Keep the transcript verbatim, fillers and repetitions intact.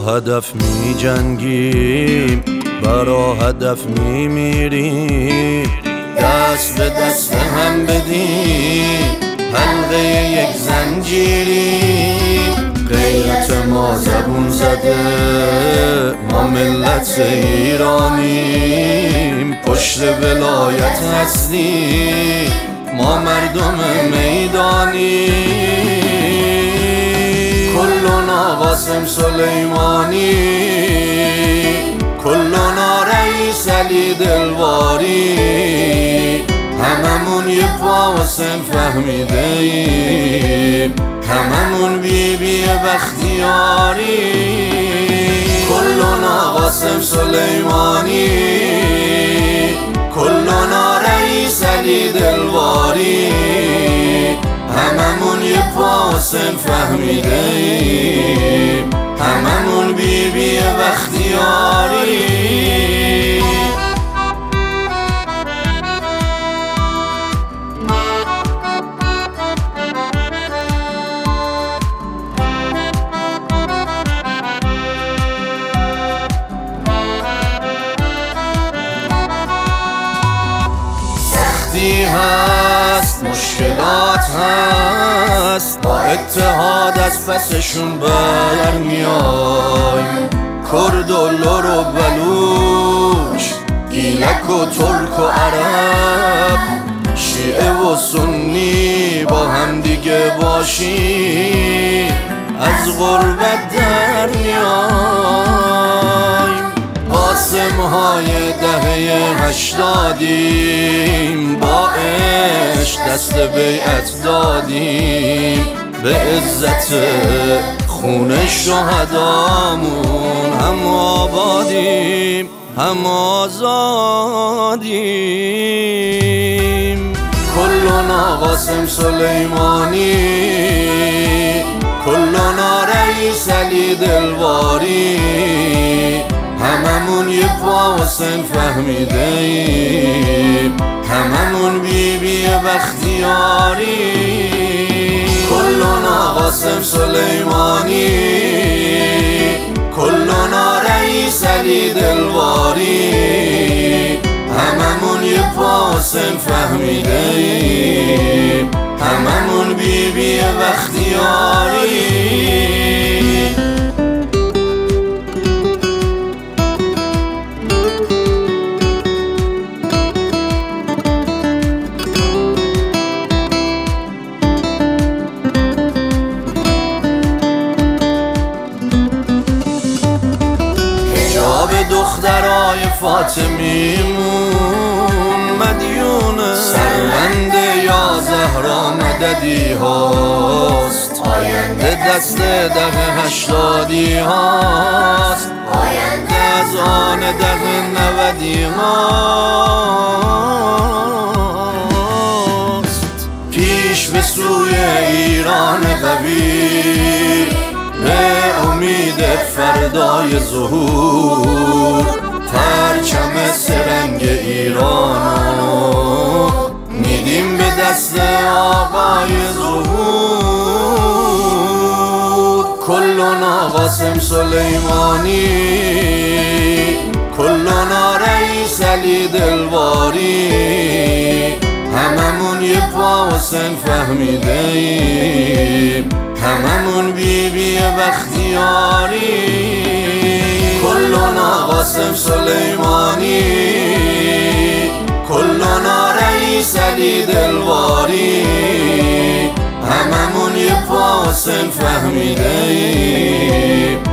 هدف می جنگیم، برا هدف می میریم، دست به دست هم بدیم، حلقه یک زنجیریم. غیرت ما زبون زده، ما ملت ایرانیم، پشت ولایت هستیم، ما مردم میدانیم. کلنا قاسم سلیمانی، کلنا رئیس علی دلواری، هممون یه قاسم فهمیده ایم، هممون بی بی بختیاری. کلنا قاسم سلیمانی، کلنا رئیس علی دلواری، هممون یه قاسم فهمیده ایم، هممون بی بی بختیاری. هست مشکلات هست، با اتحاد از پسشون برمیایم. کرد و لر و بلوچ، گیلک و ترک و عرب، شیعه و سنی با هم دیگه باشیم، از غربت در میایم. قاسم های دهه هشتادیم، با عشق دست بیعت دادیم، به عزت خون شهدامون هم آبادیم هم آزادیم. کلنا قاسم سلیمانی، کلنا رئیس علی دلواری، هممون یه قاسم فهمیده ایم، هممون بی بی بختیاری. کلنا قاسم سلیمانی، کلنا رئیس علی دلواری، هممون یه قاسم فهمیده ایم، هممون بی بی بختیاری. دخترای فاطمیمون مدیونه، سربند یا زهرا مددی هاست، آینده دست ده هشتادی هاست، آینده از آن ده نودی هاست. پیش به سوی ایران قوی، به امید فردای ظهور، پرچم سرنگ ایرانو میدیم به دست آقای ظهور. کلنا قاسم سلیمانی، کلنا رئیس علی دلواری، هممون یه قاسم فهمیده ایم، هممون بی بی بختیاری. کلنا قاسم سلیمانی، کلنا رئیس علی دلواری، هممون یه قاسم فهمیده ایم،